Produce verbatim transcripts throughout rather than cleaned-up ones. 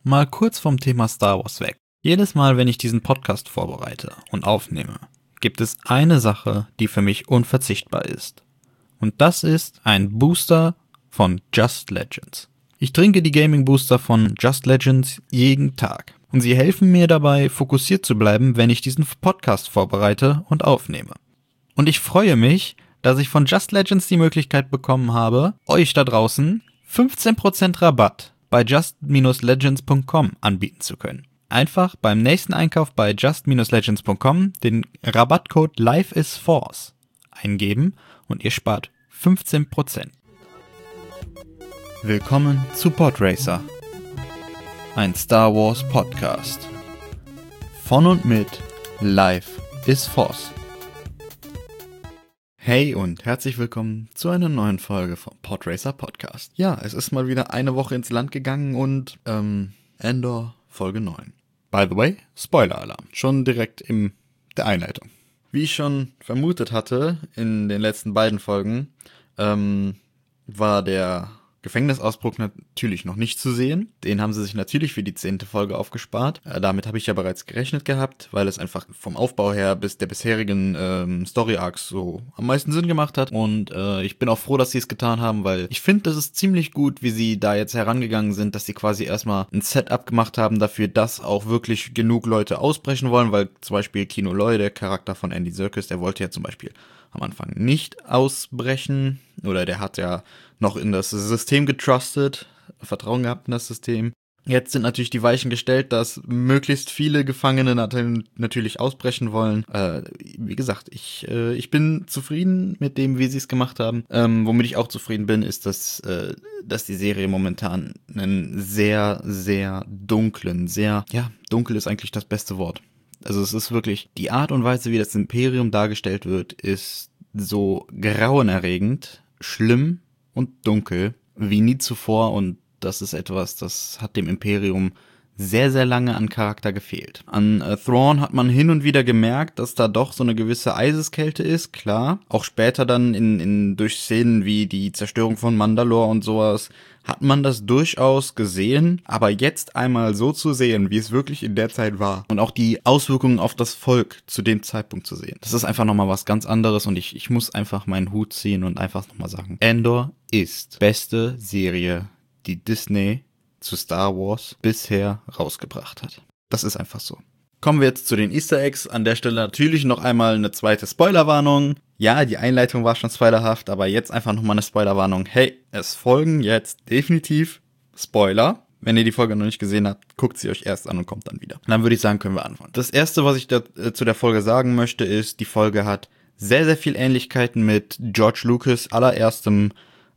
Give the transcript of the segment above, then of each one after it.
Mal kurz vom Thema Star Wars weg. Jedes Mal, wenn ich diesen Podcast vorbereite und aufnehme, gibt es eine Sache, die für mich unverzichtbar ist. Und das ist ein Booster von Just Legends. Ich trinke die Gaming Booster von Just Legends jeden Tag. Und sie helfen mir dabei, fokussiert zu bleiben, wenn ich diesen Podcast vorbereite und aufnehme. Und ich freue mich, dass ich von Just Legends die Möglichkeit bekommen habe, euch da draußen fünfzehn Prozent Rabatt bei just legends punkt com anbieten zu können. Einfach beim nächsten Einkauf bei just legends punkt com den Rabattcode LifeIsForce eingeben und ihr spart fünfzehn Prozent. Willkommen zu Podracer, ein Star Wars Podcast. Von und mit Life is Force. Hey und herzlich willkommen zu einer neuen Folge vom Podracer Podcast. Ja, es ist mal wieder eine Woche ins Land gegangen und ähm, Andor Folge neun. By the way, Spoiler-Alarm, schon direkt in der Einleitung. Wie ich schon vermutet hatte in den letzten beiden Folgen, ähm, war der Gefängnisausbruch natürlich noch nicht zu sehen. Den haben sie sich natürlich für die zehnte Folge aufgespart. Äh, damit habe ich ja bereits gerechnet gehabt, weil es einfach vom Aufbau her bis der bisherigen ähm, Story-Arcs so am meisten Sinn gemacht hat. Und äh, ich bin auch froh, dass sie es getan haben, weil ich finde, das ist ziemlich gut, wie sie da jetzt herangegangen sind, dass sie quasi erstmal ein Setup gemacht haben dafür, dass auch wirklich genug Leute ausbrechen wollen, weil zum Beispiel Kino Loy, der Charakter von Andy Serkis, der wollte ja zum Beispiel am Anfang nicht ausbrechen, oder der hat ja noch in das System getrustet, Vertrauen gehabt in das System. Jetzt sind natürlich die Weichen gestellt, dass möglichst viele Gefangene natürlich ausbrechen wollen. Äh, wie gesagt, ich äh, ich bin zufrieden mit dem, wie sie es gemacht haben. Ähm, womit ich auch zufrieden bin, ist, dass äh, dass die Serie momentan einen sehr, sehr dunklen, sehr, ja, dunkel ist eigentlich das beste Wort. Also es ist wirklich, die Art und Weise, wie das Imperium dargestellt wird, ist so grauenerregend, schlimm und dunkel wie nie zuvor, und das ist etwas, das hat dem Imperium sehr, sehr lange an Charakter gefehlt. An äh, Thrawn hat man hin und wieder gemerkt, dass da doch so eine gewisse Eiseskälte ist, klar. Auch später dann in, in durch Szenen wie die Zerstörung von Mandalore und sowas hat man das durchaus gesehen, aber jetzt einmal so zu sehen, wie es wirklich in der Zeit war und auch die Auswirkungen auf das Volk zu dem Zeitpunkt zu sehen, das ist einfach nochmal was ganz anderes, und ich, ich muss einfach meinen Hut ziehen und einfach nochmal sagen, Andor ist beste Serie, die Disney zu Star Wars bisher rausgebracht hat. Das ist einfach so. Kommen wir jetzt zu den Easter Eggs. An der Stelle natürlich noch einmal eine zweite Spoilerwarnung. Ja, die Einleitung war schon spoilerhaft, aber jetzt einfach nochmal eine Spoilerwarnung. Hey, es folgen jetzt definitiv Spoiler. Wenn ihr die Folge noch nicht gesehen habt, guckt sie euch erst an und kommt dann wieder. Und dann würde ich sagen, können wir anfangen. Das erste, was ich da, äh, zu der Folge sagen möchte, ist, die Folge hat sehr, sehr viel Ähnlichkeiten mit George Lucas allererstem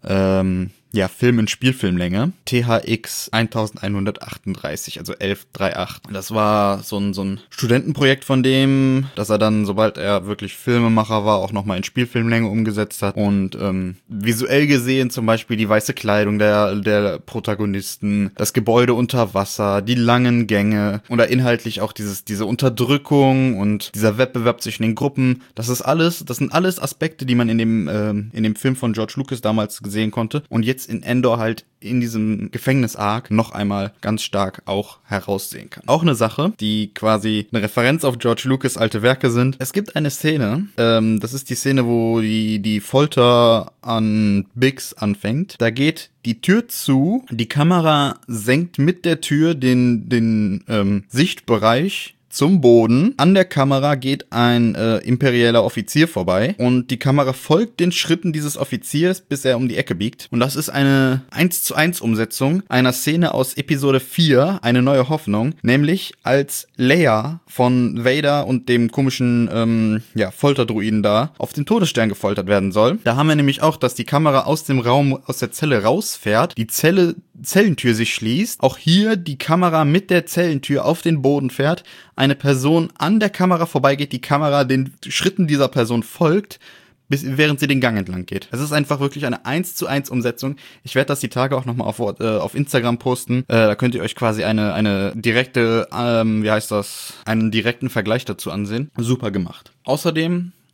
ähm, ja, Film in Spielfilmlänge. T H X elfhundertachtunddreißig, also elf achtunddreißig. Das war so ein, so ein Studentenprojekt von dem, dass er dann, sobald er wirklich Filmemacher war, auch nochmal in Spielfilmlänge umgesetzt hat. Und ähm, visuell gesehen zum Beispiel die weiße Kleidung der, der Protagonisten, das Gebäude unter Wasser, die langen Gänge oder inhaltlich auch dieses, diese Unterdrückung und dieser Wettbewerb zwischen den Gruppen. Das ist alles, das sind alles Aspekte, die man in dem, ähm, in dem Film von George Lucas damals sehen konnte. Und jetzt in Andor halt in diesem Gefängnis-Arc noch einmal ganz stark auch heraussehen kann. Auch eine Sache, die quasi eine Referenz auf George Lucas alte Werke sind. Es gibt eine Szene, ähm, das ist die Szene, wo die, die Folter an Biggs anfängt. Da geht die Tür zu, die Kamera senkt mit der Tür den, den ähm, Sichtbereich zum Boden. An der Kamera geht ein äh, imperialer Offizier vorbei und die Kamera folgt den Schritten dieses Offiziers, bis er um die Ecke biegt. Und das ist eine eins zu eins Umsetzung einer Szene aus Episode vier, Eine neue Hoffnung, nämlich als Leia von Vader und dem komischen ähm, ja, Folterdruiden da auf den Todesstern gefoltert werden soll. Da haben wir nämlich auch, dass die Kamera aus dem Raum, aus der Zelle rausfährt, die Zelle, Zellentür sich schließt, auch hier die Kamera mit der Zellentür auf den Boden fährt, eine Person an der Kamera vorbeigeht, die Kamera den Schritten dieser Person folgt, bis, während sie den Gang entlang geht. Es ist einfach wirklich eine eins zu eins Umsetzung. Ich werde das die Tage auch nochmal auf, äh, auf Instagram posten. Äh, da könnt ihr euch quasi eine, eine direkte, ähm, wie heißt das, einen direkten Vergleich dazu ansehen. Super gemacht. Außerdem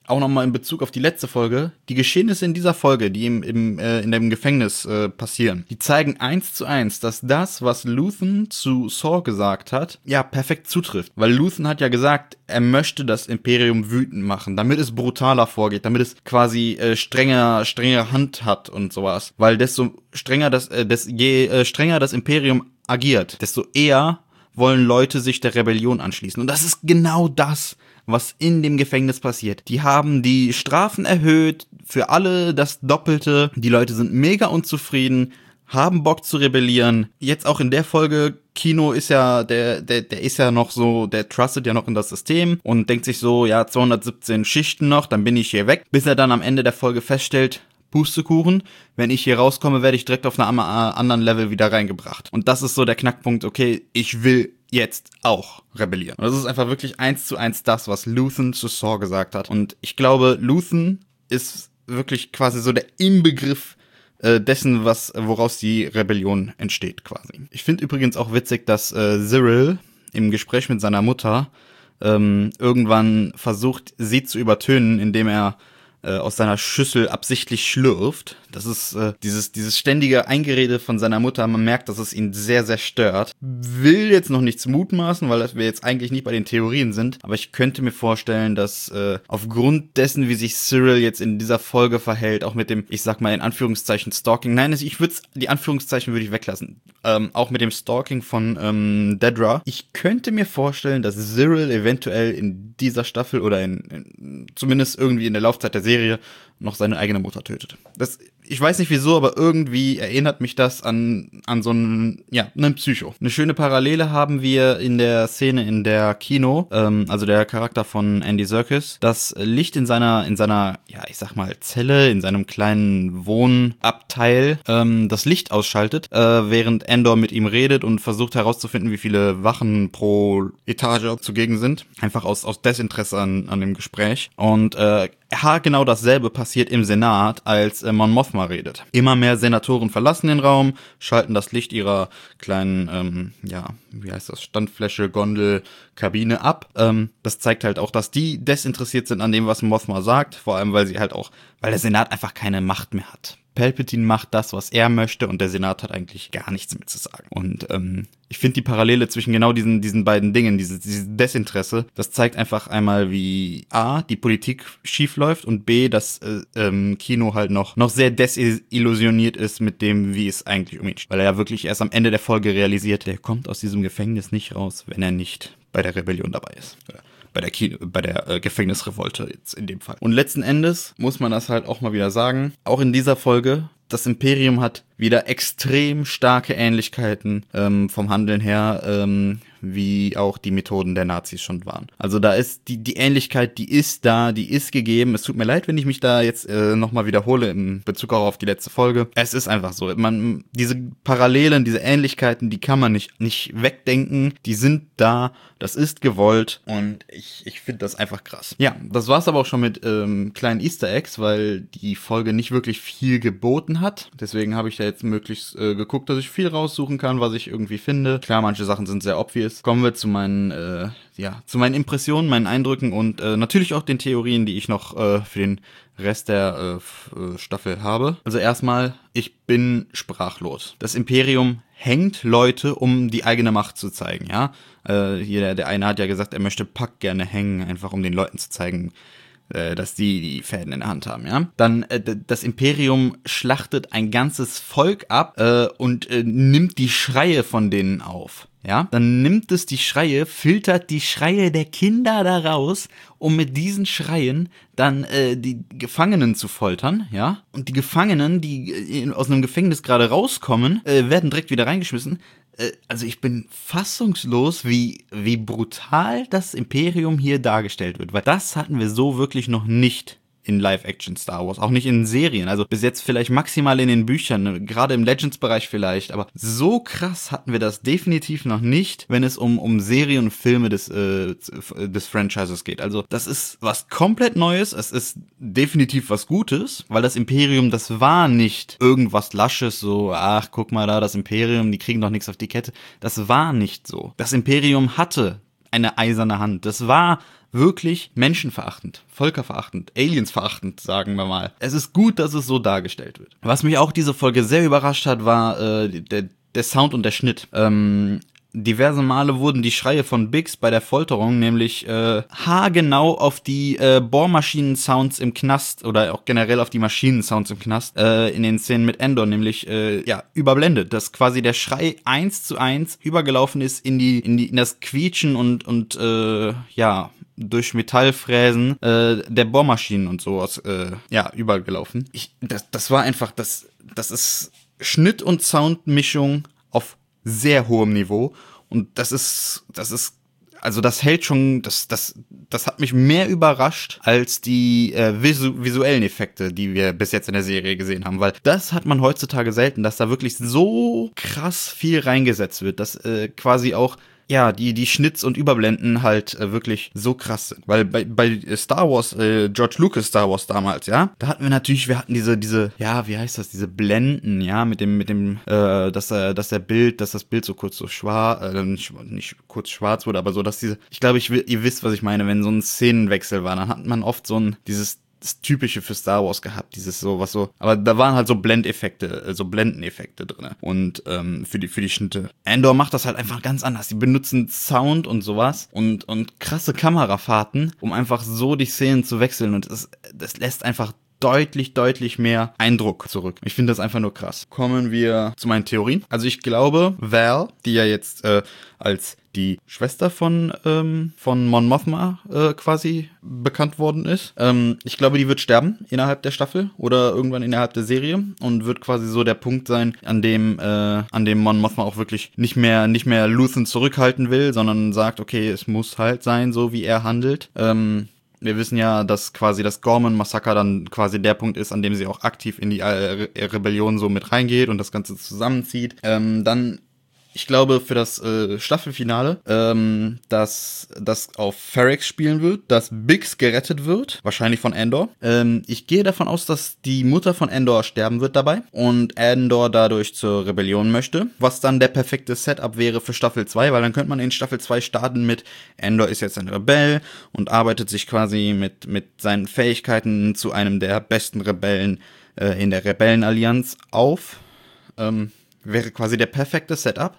auch nochmal in Bezug auf die letzte Folge, die Geschehnisse in dieser Folge, die im, im, äh, in dem Gefängnis äh, passieren, die zeigen eins zu eins, dass das, was Luthen zu Saw gesagt hat, ja, perfekt zutrifft. Weil Luthen hat ja gesagt, er möchte das Imperium wütend machen, damit es brutaler vorgeht, damit es quasi äh, strenger, strenger Hand hat und sowas. Weil desto strenger das, äh, des, je äh, strenger das Imperium agiert, desto eher wollen Leute sich der Rebellion anschließen. Und das ist genau das, was in dem Gefängnis passiert. Die haben die Strafen erhöht, für alle das Doppelte. Die Leute sind mega unzufrieden, haben Bock zu rebellieren. Jetzt auch in der Folge, Kino ist ja, der, der, der ist ja noch so, der trustet ja noch in das System und denkt sich so, ja, zweihundertsiebzehn Schichten noch, dann bin ich hier weg. Bis er dann am Ende der Folge feststellt, Pustekuchen, wenn ich hier rauskomme, werde ich direkt auf einem anderen Level wieder reingebracht. Und das ist so der Knackpunkt, okay, ich will jetzt auch rebellieren. Und das ist einfach wirklich eins zu eins das, was Luthen zu Saw gesagt hat. Und ich glaube, Luthen ist wirklich quasi so der Inbegriff äh, dessen, was woraus die Rebellion entsteht quasi. Ich finde übrigens auch witzig, dass äh, Cyril im Gespräch mit seiner Mutter ähm, irgendwann versucht, sie zu übertönen, indem er aus seiner Schüssel absichtlich schlürft. Das ist äh, dieses dieses ständige Eingerede von seiner Mutter. Man merkt, dass es ihn sehr, sehr stört. Will jetzt noch nichts mutmaßen, weil wir jetzt eigentlich nicht bei den Theorien sind. Aber ich könnte mir vorstellen, dass äh, aufgrund dessen, wie sich Cyril jetzt in dieser Folge verhält, auch mit dem, ich sag mal in Anführungszeichen Stalking. Nein, ich würde die Anführungszeichen würde ich weglassen. Ähm, auch mit dem Stalking von ähm, Dedra. Ich könnte mir vorstellen, dass Cyril eventuell in dieser Staffel oder in, in zumindest irgendwie in der Laufzeit der Serie noch seine eigene Mutter tötet. Das, ich weiß nicht wieso, aber irgendwie erinnert mich das an, an so einen, ja, einen Psycho. Eine schöne Parallele haben wir in der Szene in der Kino, ähm, also der Charakter von Andy Serkis, das Licht in seiner, in seiner, ja, ich sag mal, Zelle, in seinem kleinen Wohnabteil, ähm, das Licht ausschaltet, äh, während Andor mit ihm redet und versucht herauszufinden, wie viele Wachen pro Etage zugegen sind. Einfach aus, aus Desinteresse an, an dem Gespräch. Und, äh, ja, genau dasselbe passiert im Senat, als äh, Mon Mothma redet. Immer mehr Senatoren verlassen den Raum, schalten das Licht ihrer kleinen, ähm, ja, wie heißt das, Standfläche, Gondel, Kabine ab. Ähm, das zeigt halt auch, dass die desinteressiert sind an dem, was Mothma sagt, vor allem, weil sie halt auch, weil der Senat einfach keine Macht mehr hat. Palpatine macht das, was er möchte und der Senat hat eigentlich gar nichts mehr zu sagen. Und ähm, ich finde die Parallele zwischen genau diesen diesen beiden Dingen, dieses, dieses Desinteresse, das zeigt einfach einmal, wie A, die Politik schief läuft und B, dass äh, ähm, Kino halt noch noch sehr desillusioniert ist mit dem, wie es eigentlich um ihn steht. Weil er ja wirklich erst am Ende der Folge realisiert, der kommt aus diesem Gefängnis nicht raus, wenn er nicht bei der Rebellion dabei ist. Ja. Bei der, Kino, bei der äh, Gefängnisrevolte jetzt in dem Fall. Und letzten Endes muss man das halt auch mal wieder sagen, auch in dieser Folge, das Imperium hat wieder extrem starke Ähnlichkeiten ähm, vom Handeln her, ähm, wie auch die Methoden der Nazis schon waren. Also da ist die die Ähnlichkeit, die ist da, die ist gegeben. Es tut mir leid, wenn ich mich da jetzt äh, nochmal wiederhole in Bezug auch auf die letzte Folge. Es ist einfach so. Man, diese Parallelen, diese Ähnlichkeiten, die kann man nicht nicht wegdenken. Die sind da. Das ist gewollt und ich ich finde das einfach krass. Ja, das war's aber auch schon mit ähm, kleinen Easter Eggs, weil die Folge nicht wirklich viel geboten hat. Deswegen habe ich da jetzt möglichst äh, geguckt, dass ich viel raussuchen kann, was ich irgendwie finde. Klar, manche Sachen sind sehr obvious. Kommen wir zu meinen, äh, ja, zu meinen Impressionen, meinen Eindrücken und äh, natürlich auch den Theorien, die ich noch äh, für den Rest der äh, Staffel habe. Also erstmal, ich bin sprachlos. Das Imperium hängt Leute, um die eigene Macht zu zeigen, ja. Äh, hier, der, der eine hat ja gesagt, er möchte Puck gerne hängen, einfach um den Leuten zu zeigen, äh, dass die die Fäden in der Hand haben, ja. Dann, äh, das Imperium schlachtet ein ganzes Volk ab äh, und äh, nimmt die Schreie von denen auf. Ja, dann nimmt es die Schreie, filtert die Schreie der Kinder da raus, um mit diesen Schreien dann äh, die Gefangenen zu foltern, ja. Und die Gefangenen, die äh, aus einem Gefängnis gerade rauskommen, äh, werden direkt wieder reingeschmissen. Äh, also ich bin fassungslos, wie wie brutal das Imperium hier dargestellt wird, weil das hatten wir so wirklich noch nicht in Live-Action-Star Wars, auch nicht in Serien, also bis jetzt vielleicht maximal in den Büchern, ne? Gerade im Legends-Bereich vielleicht, aber so krass hatten wir das definitiv noch nicht, wenn es um um Serien und Filme des äh, des Franchises geht. Also das ist was komplett Neues, es ist definitiv was Gutes, weil das Imperium, das war nicht irgendwas Lasches, so, ach, guck mal da, das Imperium, die kriegen doch nichts auf die Kette. Das war nicht so. Das Imperium hatte eine eiserne Hand. Das war wirklich menschenverachtend, völkerverachtend, aliensverachtend, sagen wir mal. Es ist gut, dass es so dargestellt wird. Was mich auch diese Folge sehr überrascht hat, war äh, der, der Sound und der Schnitt. Ähm, diverse Male wurden die Schreie von Biggs bei der Folterung nämlich äh, haargenau auf die äh, Bohrmaschinen-Sounds im Knast oder auch generell auf die Maschinen-Sounds im Knast äh, in den Szenen mit Endor nämlich äh, ja überblendet, dass quasi der Schrei eins zu eins übergelaufen ist in die in die in das Quietschen und und äh, ja durch Metallfräsen äh, der Bohrmaschinen und sowas äh, ja übergelaufen. Ich das das war einfach das das ist Schnitt und Soundmischung auf sehr hohem Niveau und das ist, das ist, also das hält schon, das, das, das hat mich mehr überrascht als die äh, visu- visuellen Effekte, die wir bis jetzt in der Serie gesehen haben, weil das hat man heutzutage selten, dass da wirklich so krass viel reingesetzt wird, dass äh, quasi auch ja, die die Schnitts und Überblenden halt äh, wirklich so krass sind. Weil bei bei Star Wars, äh, George Lucas Star Wars damals, ja, da hatten wir natürlich, wir hatten diese, diese, ja, wie heißt das, diese Blenden, ja, mit dem, mit dem, äh, dass äh, dass der Bild, dass das Bild so kurz so schwarz, äh, nicht, nicht kurz schwarz wurde, aber so, dass diese, ich glaube, ich ihr wisst, was ich meine, wenn so ein Szenenwechsel war, dann hat man oft so ein, dieses das Typische für Star Wars gehabt, dieses so, was so, aber da waren halt so Blendeffekte, so Blendeneffekte drin und ähm, für die für die Schnitte. Andor macht das halt einfach ganz anders. Die benutzen Sound und sowas und und krasse Kamerafahrten, um einfach so die Szenen zu wechseln und das, das lässt einfach deutlich, deutlich mehr Eindruck zurück. Ich finde das einfach nur krass. Kommen wir zu meinen Theorien. Also ich glaube, Val, die ja jetzt äh, als die Schwester von ähm, von Mon Mothma äh, quasi bekannt worden ist. Ähm, ich glaube, die wird sterben innerhalb der Staffel oder irgendwann innerhalb der Serie und wird quasi so der Punkt sein, an dem äh, an dem Mon Mothma auch wirklich nicht mehr nicht mehr Luthen zurückhalten will, sondern sagt, okay, es muss halt sein, so wie er handelt. Ähm, Wir wissen ja, dass quasi das Gorman-Massaker dann quasi der Punkt ist, an dem sie auch aktiv in die äh, Re- Rebellion so mit reingeht und das Ganze zusammenzieht. Ähm, dann, ich glaube, für das äh, Staffelfinale, ähm, dass das auf Ferrex spielen wird, dass Biggs gerettet wird, wahrscheinlich von Andor. Ähm, ich gehe davon aus, dass die Mutter von Andor sterben wird dabei und Andor dadurch zur Rebellion möchte, was dann der perfekte Setup wäre für Staffel zwei, weil dann könnte man in Staffel zwei starten mit Andor ist jetzt ein Rebell und arbeitet sich quasi mit, mit seinen Fähigkeiten zu einem der besten Rebellen äh, in der Rebellenallianz auf. Ähm, wäre quasi der perfekte Setup.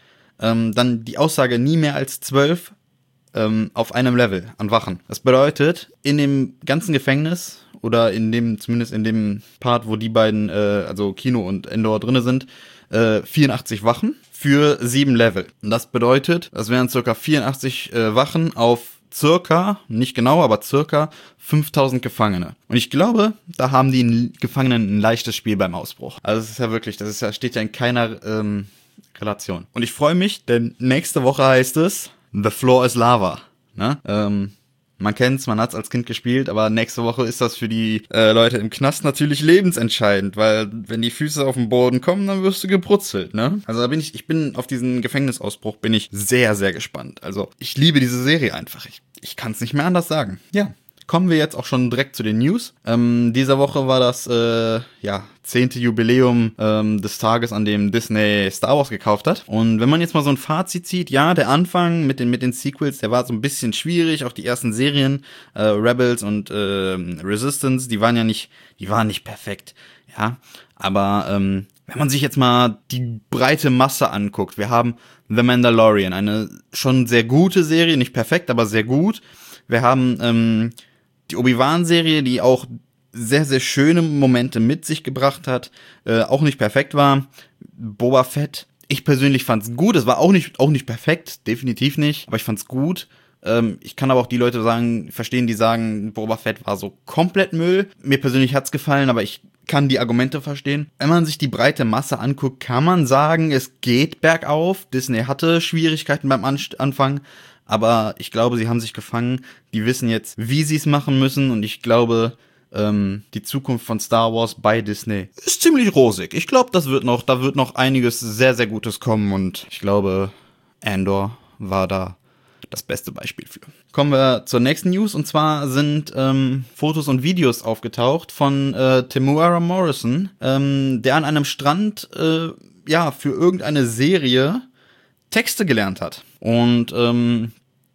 Ähm, dann die Aussage, nie mehr als zwölf ähm, auf einem Level an Wachen. Das bedeutet, in dem ganzen Gefängnis oder in dem, zumindest in dem Part, wo die beiden, äh, also Kino und Endor drinne sind, äh, vierundachtzig Wachen für sieben Level. Und das bedeutet, das wären circa vierundachtzig äh, Wachen auf circa, nicht genau, aber circa fünftausend Gefangene. Und ich glaube, da haben die Gefangenen ein leichtes Spiel beim Ausbruch. Also es ist ja wirklich, das ist ja, steht ja in keiner ähm, Relation. Und ich freue mich, denn nächste Woche heißt es The Floor is Lava. Ne? Ähm, man kennt's, man hat's als Kind gespielt, aber nächste Woche ist das für die äh, Leute im Knast natürlich lebensentscheidend, weil wenn die Füße auf den Boden kommen, dann wirst du gebrutzelt, ne? Also da bin ich, ich bin auf diesen Gefängnisausbruch bin ich sehr, sehr gespannt. Also ich liebe diese Serie einfach. Ich, ich kann's nicht mehr anders sagen. Ja. Kommen wir jetzt auch schon direkt zu den News. Ähm, dieser Woche war das äh, ja zehnte Jubiläum ähm, des Tages, an dem Disney Star Wars gekauft hat. Und wenn man jetzt mal so ein Fazit zieht, ja, der Anfang mit den mit den Sequels, der war so ein bisschen schwierig. Auch die ersten Serien, äh, Rebels und äh, Resistance, die waren ja nicht, die waren nicht perfekt, ja. Aber ähm, wenn man sich jetzt mal die breite Masse anguckt, wir haben The Mandalorian, eine schon sehr gute Serie, nicht perfekt, aber sehr gut. Wir haben ähm, die Obi-Wan-Serie, die auch sehr, sehr schöne Momente mit sich gebracht hat, äh, auch nicht perfekt war. Boba Fett, ich persönlich fand's gut, es war auch nicht auch nicht perfekt, definitiv nicht, aber ich fand's gut. Ähm, ich kann aber auch die Leute sagen, verstehen, die sagen, Boba Fett war so komplett Müll. Mir persönlich hat's gefallen, aber ich kann die Argumente verstehen. Wenn man sich die breite Masse anguckt, kann man sagen, es geht bergauf. Disney hatte Schwierigkeiten beim Anst- Anfang, aber ich glaube, sie haben sich gefangen. Die wissen jetzt, wie sie es machen müssen. Und ich glaube, ähm, die Zukunft von Star Wars bei Disney ist ziemlich rosig. Ich glaube, das wird noch, da wird noch einiges sehr, sehr Gutes kommen. Und ich glaube, Andor war da das beste Beispiel für. Kommen wir zur nächsten News. Und zwar sind ähm, Fotos und Videos aufgetaucht von äh, Temuera Morrison, ähm, der an einem Strand äh, ja für irgendeine Serie Texte gelernt hat. Und ähm,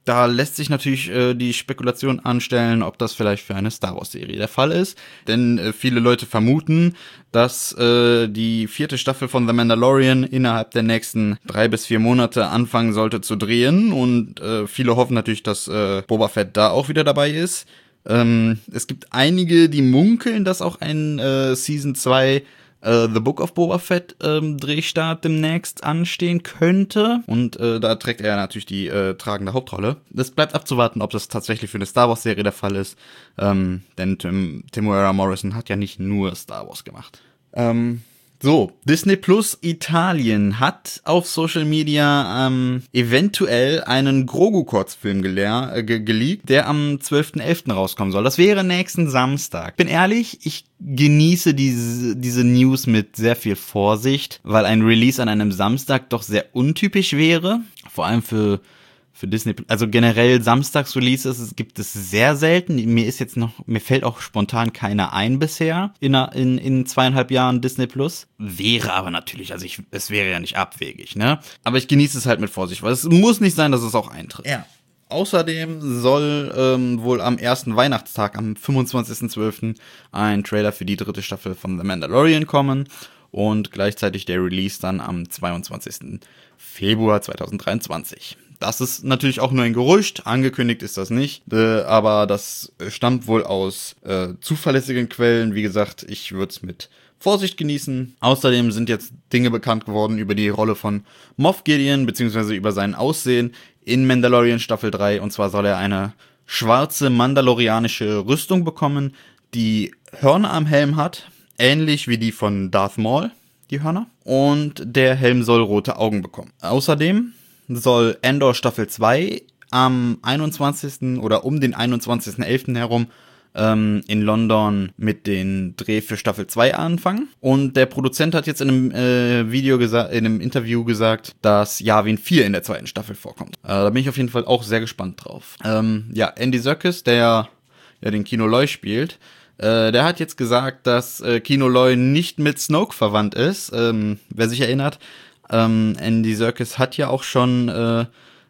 Da lässt sich natürlich äh, die Spekulation anstellen, ob das vielleicht für eine Star Wars Serie der Fall ist. Denn äh, viele Leute vermuten, dass äh, die vierte Staffel von The Mandalorian innerhalb der nächsten drei bis vier Monate anfangen sollte zu drehen. Und äh, viele hoffen natürlich, dass äh, Boba Fett da auch wieder dabei ist. Ähm, es gibt einige, die munkeln, dass auch ein äh, Season zwei Uh, The Book of Boba Fett ähm, Drehstart demnächst anstehen könnte. Und äh, da trägt er natürlich die äh, tragende Hauptrolle. Das bleibt abzuwarten, ob das tatsächlich für eine Star Wars Serie der Fall ist. Ähm, denn Tim, Temuera Morrison hat ja nicht nur Star Wars gemacht. Ähm, so, Disney Plus Italien hat auf Social Media ähm, eventuell einen Grogu-Kurzfilm geleer- äh, ge- geleakt, der am zwölften elften rauskommen soll. Das wäre nächsten Samstag. Bin ehrlich, ich genieße diese, diese News mit sehr viel Vorsicht, weil ein Release an einem Samstag doch sehr untypisch wäre. Vor allem für Für Disney, also generell Samstags-Releases gibt es sehr selten. Mir ist jetzt noch, mir fällt auch spontan keiner ein bisher in, in, in zweieinhalb Jahren Disney Plus. Wäre aber natürlich, also ich, es wäre ja nicht abwegig, ne? Aber ich genieße es halt mit Vorsicht, weil es muss nicht sein, dass es auch eintritt. Ja. Außerdem soll ähm, wohl am ersten Weihnachtstag, am fünfundzwanzigsten zwölften ein Trailer für die dritte Staffel von The Mandalorian kommen und gleichzeitig der Release dann am zweiundzwanzigsten Februar zweitausenddreiundzwanzig. Das ist natürlich auch nur ein Gerücht, angekündigt ist das nicht, äh, aber das stammt wohl aus äh, zuverlässigen Quellen. Wie gesagt, ich würde es mit Vorsicht genießen. Außerdem sind jetzt Dinge bekannt geworden über die Rolle von Moff Gideon, beziehungsweise über sein Aussehen in Mandalorian Staffel drei. Und zwar soll er eine schwarze mandalorianische Rüstung bekommen, die Hörner am Helm hat, ähnlich wie die von Darth Maul, die Hörner. Und der Helm soll rote Augen bekommen. Außerdem soll Andor Staffel zwei am einundzwanzigsten oder um den einundzwanzigsten elften herum ähm, in London mit den Dreh für Staffel zwei anfangen. Und der Produzent hat jetzt in einem äh, Video gesagt, in einem Interview gesagt, dass Yavin vier in der zweiten Staffel vorkommt. Äh, da bin ich auf jeden Fall auch sehr gespannt drauf. Ähm, ja, Andy Serkis, der ja den Kino Loy spielt, äh, der hat jetzt gesagt, dass äh, Kino Loy nicht mit Snoke verwandt ist. Ähm, wer sich erinnert, Ähm, Andy Serkis hat ja auch schon äh,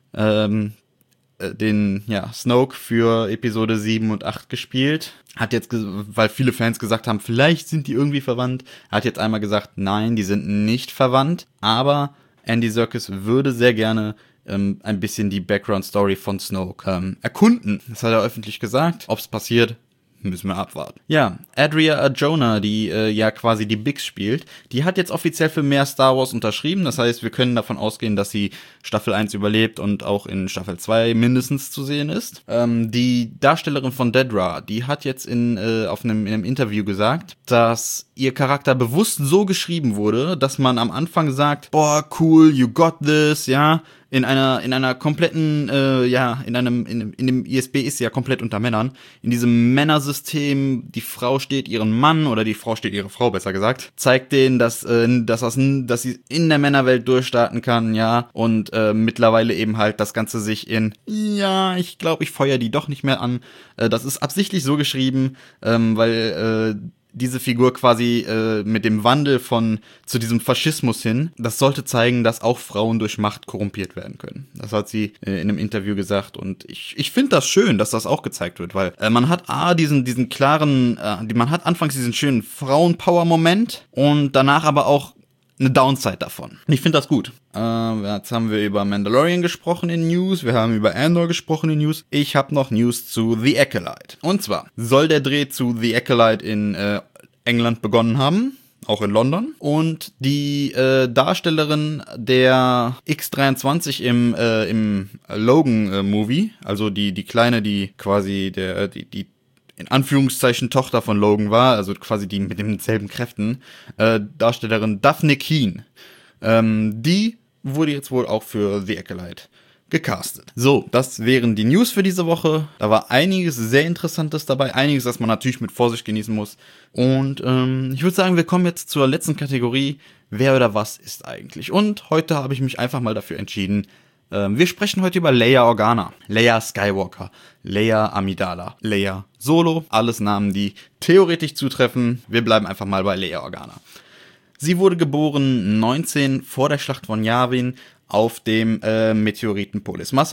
ähm, äh, den ja, Snoke für Episode sieben und acht gespielt. Hat jetzt, ge- weil viele Fans gesagt haben, vielleicht sind die irgendwie verwandt, hat jetzt einmal gesagt, nein, die sind nicht verwandt. Aber Andy Serkis würde sehr gerne ähm, ein bisschen die Background-Story von Snoke ähm, erkunden. Das hat er öffentlich gesagt. Ob es passiert, müssen wir abwarten. Ja, Adria Arjona, die äh, ja quasi die Bix spielt, die hat jetzt offiziell für mehr Star Wars unterschrieben. Das heißt, wir können davon ausgehen, dass sie Staffel eins überlebt und auch in Staffel zwei mindestens zu sehen ist. Ähm, die Darstellerin von Dedra, die hat jetzt in, äh, auf einem, in einem Interview gesagt, dass ihr Charakter bewusst so geschrieben wurde, dass man am Anfang sagt, boah, cool, you got this, ja, in einer in einer kompletten äh, ja in einem in, in dem I S B ist sie ja komplett unter Männern, in diesem Männersystem, die Frau steht ihren Mann oder die Frau steht ihre Frau, besser gesagt, zeigt denen, dass äh, dass das dass sie in der Männerwelt durchstarten kann, ja, und äh, mittlerweile eben halt das Ganze sich in ja, ich glaube, ich feuer die doch nicht mehr an. Äh, das ist absichtlich so geschrieben, ähm, weil äh, diese Figur quasi äh, mit dem Wandel von zu diesem Faschismus hin, das sollte zeigen, dass auch Frauen durch Macht korrumpiert werden können. Das hat sie äh, in einem Interview gesagt und ich ich finde das schön, dass das auch gezeigt wird, weil äh, man hat a diesen diesen klaren, äh, man hat anfangs diesen schönen Frauenpower-Moment und danach aber auch eine Downside davon. Ich finde das gut. Äh, jetzt haben wir über Mandalorian gesprochen in News, wir haben über Andor gesprochen in News. Ich habe noch News zu The Acolyte. Und zwar soll der Dreh zu The Acolyte in äh, England begonnen haben, auch in London. Und die äh, Darstellerin der X dreiundzwanzig im äh, im Logan-Movie, äh, also die die Kleine, die quasi der die die in Anführungszeichen Tochter von Logan war, also quasi die mit denselben Kräften, äh, Darstellerin Daphne Keane. Ähm, die wurde jetzt wohl auch für The Acolyte gecastet. So, das wären die News für diese Woche. Da war einiges sehr Interessantes dabei, einiges, das man natürlich mit Vorsicht genießen muss. Und ähm, ich würde sagen, wir kommen jetzt zur letzten Kategorie, wer oder was ist eigentlich. Und heute habe ich mich einfach mal dafür entschieden, wir sprechen heute über Leia Organa, Leia Skywalker, Leia Amidala, Leia Solo, alles Namen, die theoretisch zutreffen. Wir bleiben einfach mal bei Leia Organa. Sie wurde geboren neunzehn vor der Schlacht von Yavin auf dem äh, Meteoriten Polis Massa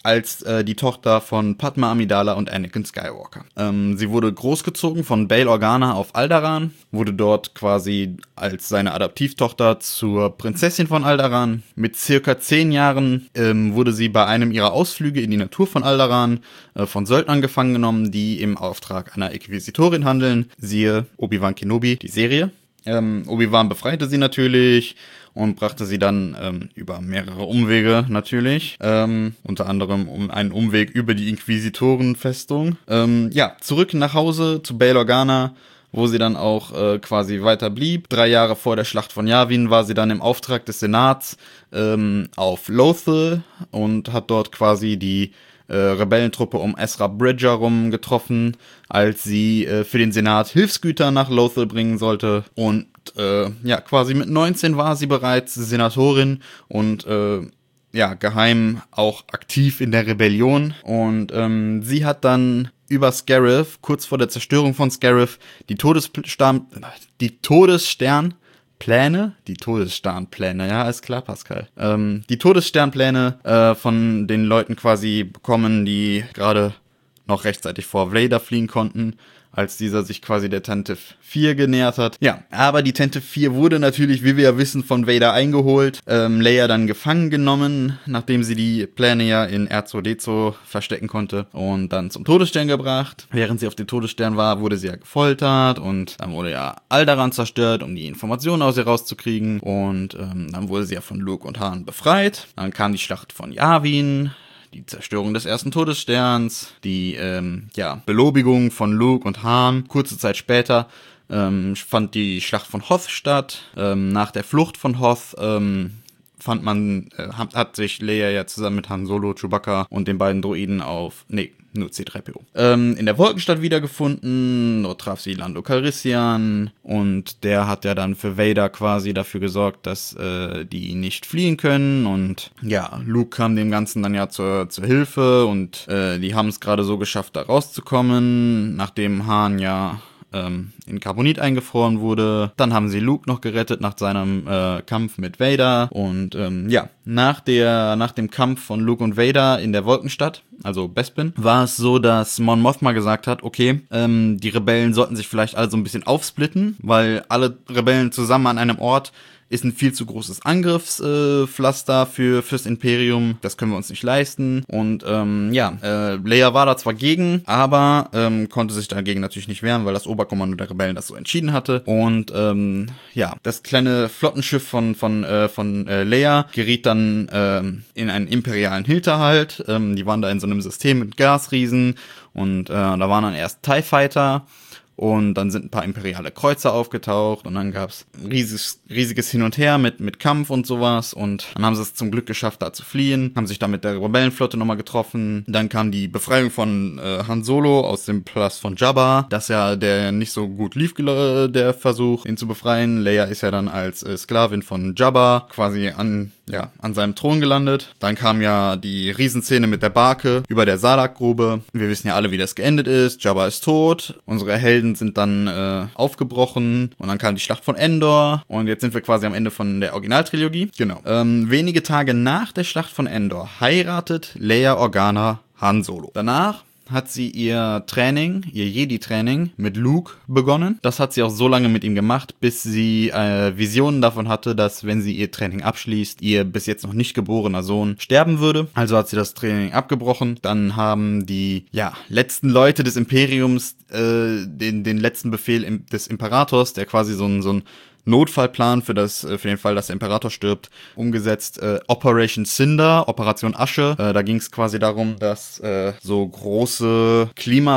als äh, die Tochter von Padmé Amidala und Anakin Skywalker. Ähm, sie wurde großgezogen von Bail Organa auf Alderaan, wurde dort quasi als seine Adoptivtochter zur Prinzessin von Alderaan. Mit circa zehn Jahren ähm, wurde sie bei einem ihrer Ausflüge in die Natur von Alderaan äh, von Söldnern gefangen genommen, die im Auftrag einer Inquisitorin handeln. Siehe Obi-Wan Kenobi, die Serie. Ähm, Obi-Wan befreite sie natürlich und brachte sie dann ähm, über mehrere Umwege natürlich, ähm, unter anderem um einen Umweg über die Inquisitorenfestung. Ähm, ja, zurück nach Hause zu Bail Organa, wo sie dann auch äh, quasi weiter blieb. Drei Jahre vor der Schlacht von Yavin war sie dann im Auftrag des Senats ähm, auf Lothal und hat dort quasi die äh, Rebellentruppe um Ezra Bridger rum getroffen, als sie äh, für den Senat Hilfsgüter nach Lothal bringen sollte. Und äh, ja, quasi mit neunzehn war sie bereits Senatorin und äh, ja, geheim auch aktiv in der Rebellion. Und ähm, sie hat dann über Scarif, kurz vor der Zerstörung von Scarif, die Todesstern, die Todessternpläne, die Todessternpläne, ja, ist klar, Pascal. Ähm, die Todessternpläne äh, von den Leuten quasi bekommen, die gerade noch rechtzeitig vor Vader fliehen konnten, als dieser sich quasi der Tantive vier genähert hat. Ja, aber die Tantive vier wurde natürlich, wie wir ja wissen, von Vader eingeholt, ähm, Leia dann gefangen genommen, nachdem sie die Pläne ja in R zwei D zwei verstecken konnte, und dann zum Todesstern gebracht. Während sie auf dem Todesstern war, wurde sie ja gefoltert und dann wurde ja Alderaan zerstört, um die Informationen aus ihr rauszukriegen, und ähm, dann wurde sie ja von Luke und Han befreit. Dann kam die Schlacht von Yavin, die Zerstörung des ersten Todessterns, die ähm, ja, Belobigung von Luke und Han. Kurze Zeit später ähm, fand die Schlacht von Hoth statt. Ähm, nach der Flucht von Hoth ähm, fand man, äh, hat, hat sich Leia ja zusammen mit Han Solo, Chewbacca und den beiden Droiden auf, nee, nur C drei P O, ähm, in der Wolkenstadt wiedergefunden. Dort traf sie Lando Calrissian und der hat ja dann für Vader quasi dafür gesorgt, dass äh, die nicht fliehen können, und ja, Luke kam dem Ganzen dann ja zur, zur Hilfe, und äh, die haben es gerade so geschafft, da rauszukommen, nachdem Han ja ähm, in Carbonit eingefroren wurde. Dann haben sie Luke noch gerettet nach seinem äh, Kampf mit Vader, und ähm, ja, nach der nach dem Kampf von Luke und Vader in der Wolkenstadt, also Bespin, war es so, dass Mon Mothma gesagt hat, okay, ähm, die Rebellen sollten sich vielleicht alle so ein bisschen aufsplitten, weil alle Rebellen zusammen an einem Ort ist ein viel zu großes Angriffspflaster äh, für fürs Imperium. Das können wir uns nicht leisten. Und ähm, ja, äh, Leia war da zwar gegen, aber ähm, konnte sich dagegen natürlich nicht wehren, weil das Oberkommando der Rebellen das so entschieden hatte. Und ähm, ja, das kleine Flottenschiff von von äh, von äh, Leia geriet dann ähm, in einen imperialen Hinterhalt. Ähm, die waren da in so einem System mit Gasriesen, und äh, da waren dann erst TIE Fighter. Und dann sind ein paar imperiale Kreuzer aufgetaucht, und dann gab's ein riesiges, riesiges Hin und Her mit, mit Kampf und sowas, und dann haben sie es zum Glück geschafft, da zu fliehen, haben sich da mit der Rebellenflotte nochmal getroffen. Dann kam die Befreiung von äh, Han Solo aus dem Palast von Jabba, das ja der nicht so gut lief, der Versuch, ihn zu befreien. Leia ist ja dann als äh, Sklavin von Jabba quasi an ja, an seinem Thron gelandet. Dann kam ja die Riesenszene mit der Barke über der Sarlacc-Grube. Wir wissen ja alle, wie das geendet ist. Jabba ist tot. Unsere Helden sind dann äh, aufgebrochen. Und dann kam die Schlacht von Endor. Und jetzt sind wir quasi am Ende von der Originaltrilogie. Genau. Ähm, wenige Tage nach der Schlacht von Endor heiratet Leia Organa Han Solo. Danach hat sie ihr Training, ihr Jedi-Training mit Luke begonnen. Das hat sie auch so lange mit ihm gemacht, bis sie äh, Visionen davon hatte, dass, wenn sie ihr Training abschließt, ihr bis jetzt noch nicht geborener Sohn sterben würde. Also hat sie das Training abgebrochen. Dann haben die ja letzten Leute des Imperiums äh, den, den letzten Befehl im, des Imperators, der quasi so ein, so ein Notfallplan für das für den Fall, dass der Imperator stirbt, umgesetzt. äh, Operation Cinder, Operation Asche. Äh, da ging es quasi darum, dass äh, so große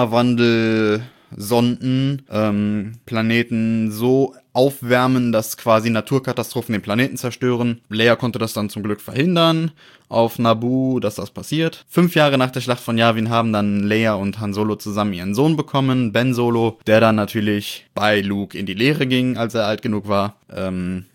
Klimawandelsonden ähm, Planeten so aufwärmen, dass quasi Naturkatastrophen den Planeten zerstören. Leia konnte das dann zum Glück verhindern auf Naboo, dass das passiert. Fünf Jahre nach der Schlacht von Yavin haben dann Leia und Han Solo zusammen ihren Sohn bekommen, Ben Solo, der dann natürlich bei Luke in die Lehre ging, als er alt genug war. Ähm,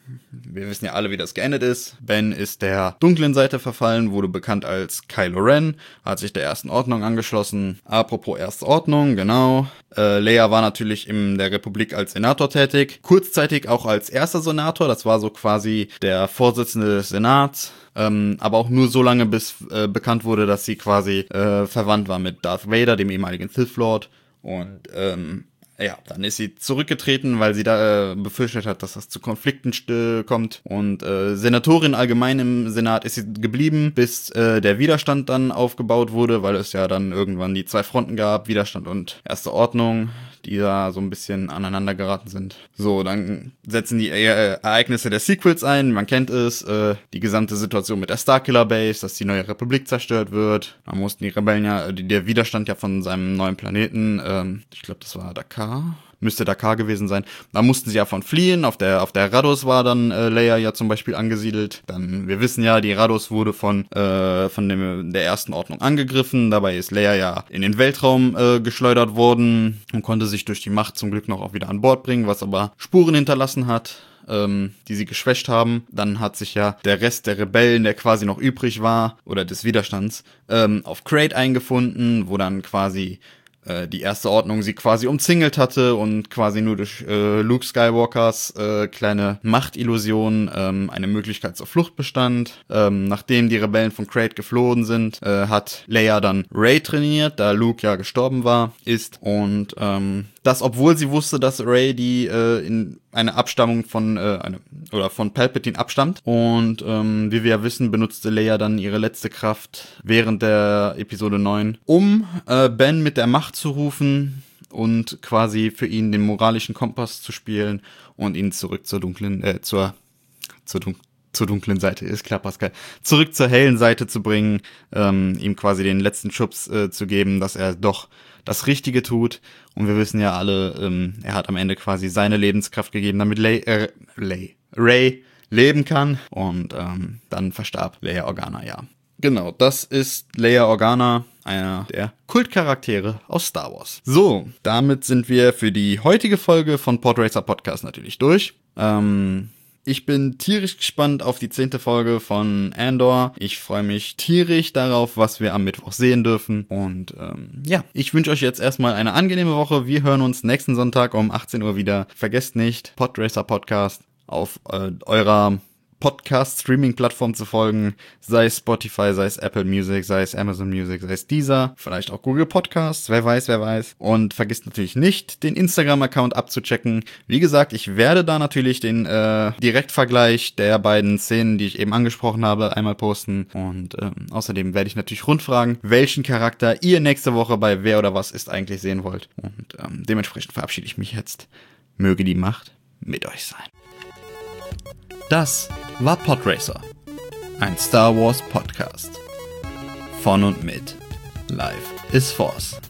wir wissen ja alle, wie das geendet ist. Ben ist der dunklen Seite verfallen, wurde bekannt als Kylo Ren, hat sich der Ersten Ordnung angeschlossen. Apropos Erste Ordnung, genau. Äh, Leia war natürlich in der Republik als Senator tätig, kurzzeitig auch als erster Senator, das war so quasi der Vorsitzende des Senats. Ähm, aber auch nur so lange, bis äh, bekannt wurde, dass sie quasi äh, verwandt war mit Darth Vader, dem ehemaligen Sith Lord. Und ähm, ja, dann ist sie zurückgetreten, weil sie da äh, befürchtet hat, dass das zu Konflikten äh, kommt. Und äh, Senatorin allgemein im Senat ist sie geblieben, bis äh, der Widerstand dann aufgebaut wurde, weil es ja dann irgendwann die zwei Fronten gab, Widerstand und Erste Ordnung, die da so ein bisschen aneinander geraten sind. So, dann setzen die äh, Ereignisse der Sequels ein, man kennt es, äh, die gesamte Situation mit der Starkiller Base, dass die neue Republik zerstört wird. Da mussten die Rebellen ja, äh, der Widerstand ja von seinem neuen Planeten, ähm, ich glaube, das war Dakar, müsste Dakar gewesen sein. Da mussten sie ja von fliehen. Auf der auf der Rados war dann äh, Leia ja zum Beispiel angesiedelt. Dann, wir wissen ja, die Rados wurde von äh, von dem der Ersten Ordnung angegriffen. Dabei ist Leia ja in den Weltraum äh, geschleudert worden und konnte sich durch die Macht zum Glück noch auch wieder an Bord bringen, was aber Spuren hinterlassen hat, ähm, die sie geschwächt haben. Dann hat sich ja der Rest der Rebellen, der quasi noch übrig war, oder des Widerstands, ähm, auf Crait eingefunden, wo dann quasi die Erste Ordnung sie quasi umzingelt hatte und quasi nur durch äh, Luke Skywalkers äh, kleine Machtillusion ähm, eine Möglichkeit zur Flucht bestand. Ähm, nachdem die Rebellen von Crait geflohen sind, äh, hat Leia dann Rey trainiert, da Luke ja gestorben war, ist. Und ähm, das, obwohl sie wusste, dass Rey die äh, in eine Abstammung von äh, eine, oder von Palpatine abstammt. Und ähm, wie wir ja wissen, benutzte Leia dann ihre letzte Kraft während der Episode neun, um äh, Ben mit der Macht zu rufen und quasi für ihn den moralischen Kompass zu spielen und ihn zurück zur dunklen, äh, zur, zur dunklen, zur dunklen Seite, ist klar, Pascal, zurück zur hellen Seite zu bringen, ähm, ihm quasi den letzten Schubs äh, zu geben, dass er doch das Richtige tut. Und wir wissen ja alle, ähm, er hat am Ende quasi seine Lebenskraft gegeben, damit Lay, äh, Lay, Rey leben kann. Und ähm, dann verstarb Leia Organa, ja. Genau, das ist Leia Organa, einer der Kultcharaktere aus Star Wars. So, damit sind wir für die heutige Folge von Podracer Podcast natürlich durch. Ähm... Ich bin tierisch gespannt auf die zehnte Folge von Andor. Ich freue mich tierisch darauf, was wir am Mittwoch sehen dürfen. Und ähm, ja, ich wünsche euch jetzt erstmal eine angenehme Woche. Wir hören uns nächsten Sonntag um achtzehn Uhr wieder. Vergesst nicht, Podracer Podcast auf äh, eurer Podcast-Streaming-Plattform zu folgen, sei es Spotify, sei es Apple Music, sei es Amazon Music, sei es Deezer, vielleicht auch Google Podcasts, wer weiß, wer weiß. Und vergisst natürlich nicht, den Instagram-Account abzuchecken. Wie gesagt, ich werde da natürlich den äh, Direktvergleich der beiden Szenen, die ich eben angesprochen habe, einmal posten. Und ähm, außerdem werde ich natürlich rundfragen, welchen Charakter ihr nächste Woche bei Wer oder Was ist eigentlich sehen wollt. Und ähm, dementsprechend verabschiede ich mich jetzt. Möge die Macht mit euch sein. Das war Podracer, ein Star Wars Podcast. Von und mit Life is Force.